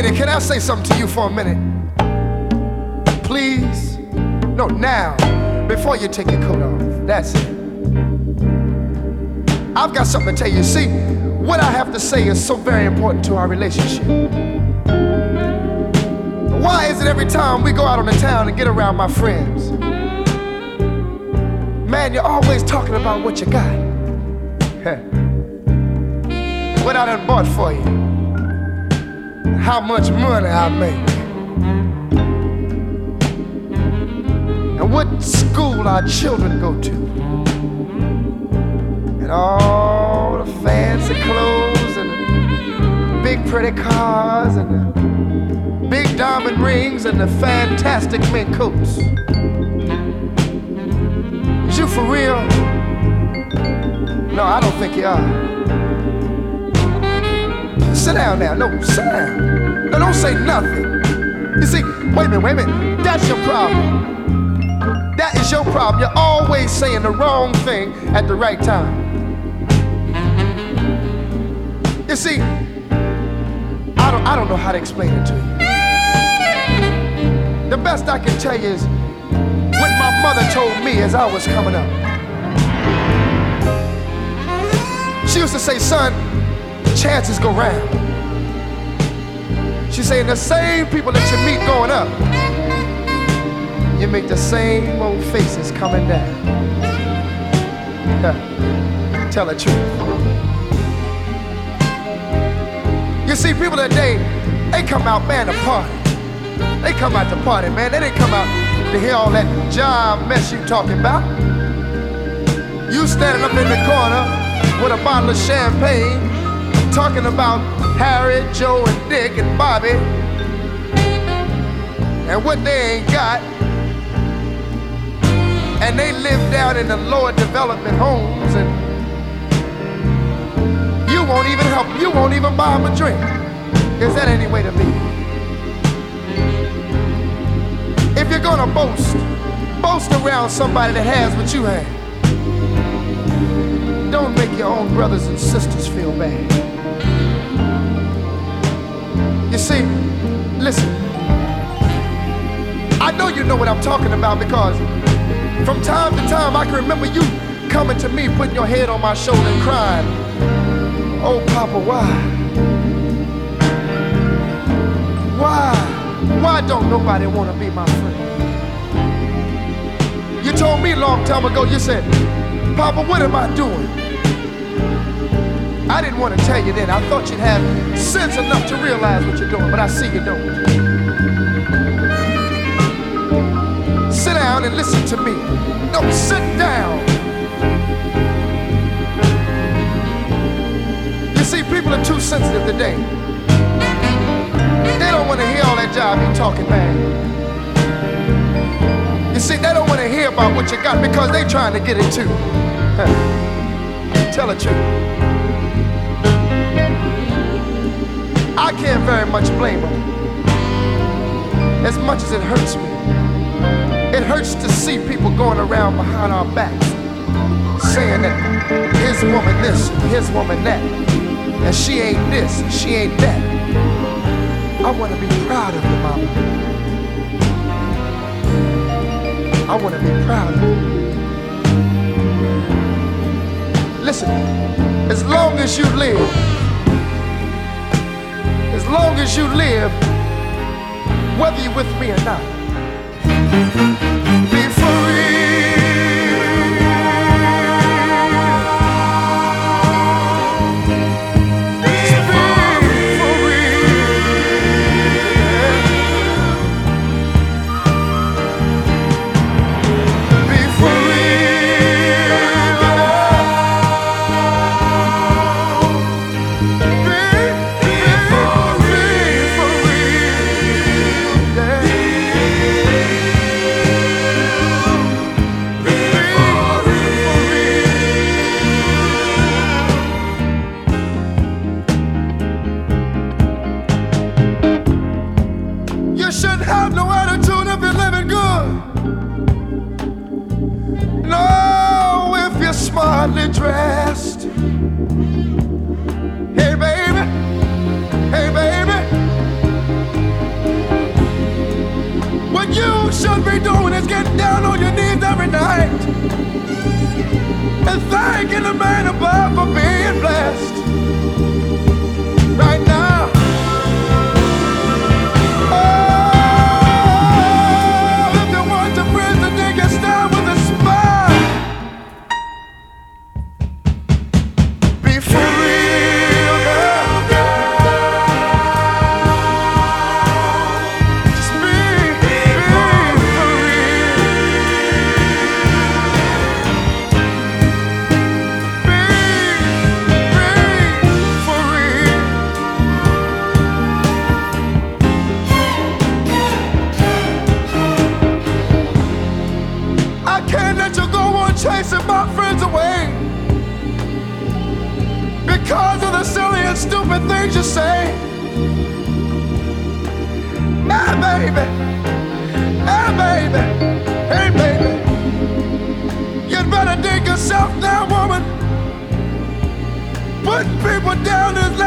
lady, can I say something to you for a minute? Please? No, now, before you take your coat off. That's it. I've got something to tell you. See, what I have to say is so very important to our relationship. Why is it every time we go out on the town and get around my friends, man, you're always talking about what you got? What I done bought for you, how much money I make, and what school our children go to, and all the fancy clothes and the big pretty cars and the big diamond rings and the fantastic mink coats. Is you for real? No, I don't think you are. Sit down now. No, sit down. No, don't say nothing. You see, wait a minute. That's your problem. That is your problem. You're always saying the wrong thing at the right time. You see, I don't know how to explain it to you. The best I can tell you is what my mother told me as I was coming up. She used to say, son, chances go round. She saying the same people that you meet going up, you make the same old faces coming down. Tell the truth. You see, people today, they come out, man, to party. They come out to party, man. They didn't come out to hear all that jive mess you talking about. You standing up in the corner with a bottle of champagne, talking about Harry, Joe, and Dick, and Bobby, and what they ain't got. And they live down in the lower development homes, and you won't even help, you won't even buy them a drink. Is that any way to be? If you're gonna boast around somebody that has what you have. Don't make your own brothers and sisters feel bad. You see, listen, I know you know what I'm talking about, because from time to time I can remember you coming to me, putting your head on my shoulder and crying, oh Papa, why? Why don't nobody want to be my friend? You told me a long time ago, you said, Papa, what am I doing? I didn't want to tell you then. I thought you'd have sense enough to realize what you're doing, but I see you don't. Sit down and listen to me. No, sit down. You see, people are too sensitive today. They don't want to hear all that jive you talking, man. You see, they don't want to hear about what you got because they trying to get it too. Tell the truth. I can't very much blame them. As much as it hurts me. It hurts to see people going around behind our backs saying that his woman this, his woman that, and she ain't this, and she ain't that. I want to be proud of you, mama. I want to be proud of you. Listen, as long as you live, whether you're with me or not, be for real. right and thanking the man above for being blessed. Right now, oh, if you want to prison, then you start with a smile. Be for real, girl. Just be for real. Be for real. I can't let you go on chasing my friends away because of the silly and stupid things you say. Hey baby, hey baby, hey baby, you'd better dig yourself now, woman. Putting people down is